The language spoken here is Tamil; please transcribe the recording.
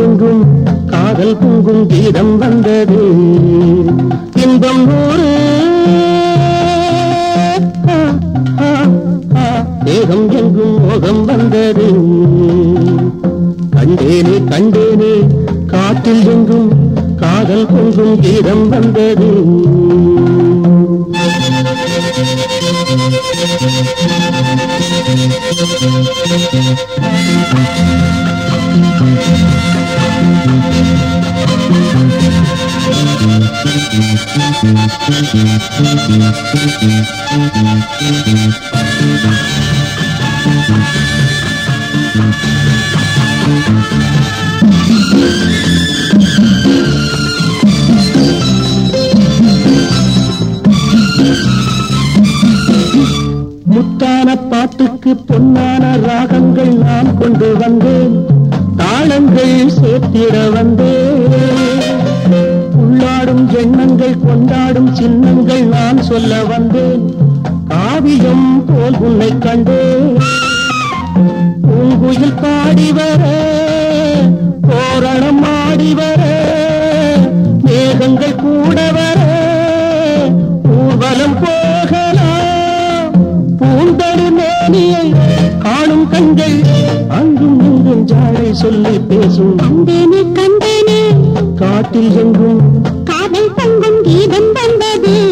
எங்கும் காதல் பொங்கும் கீதம் வந்தது இன்பம் நூறு தேகம் எங்கும் மோகம் வந்தது கண்டேனே கண்டேனே காற்றில் எங்கும் காதல் பொங்கும் கீதம் வந்தது முத்தான பாட்டுக்கு பொன்னான ராகங்கள் நான் கொண்டு வந்தேன் தாளங்கள் சேர்த்திட வந்தேன் உள்ளாடும் எண்ணங்கள் கொண்டாடும் சின்னங்கள் நான் சொல்ல வந்தேன் காவியம் போல் உன்னை கண்டேன் பூங்குயில் பாடி வர தோரணம் ஆடி வர மேகங்கள் கூட வர ஊர்வலம் போகலாம் பூந்தடு மேனியை காணும் கண்கள் அங்கும் இங்கும் ஜாடை சொல்லி பேசும் கண்டேனே கண்டேனே காட்டில் எங்கும் காதல் பொங்கும் கீதம் வந்தது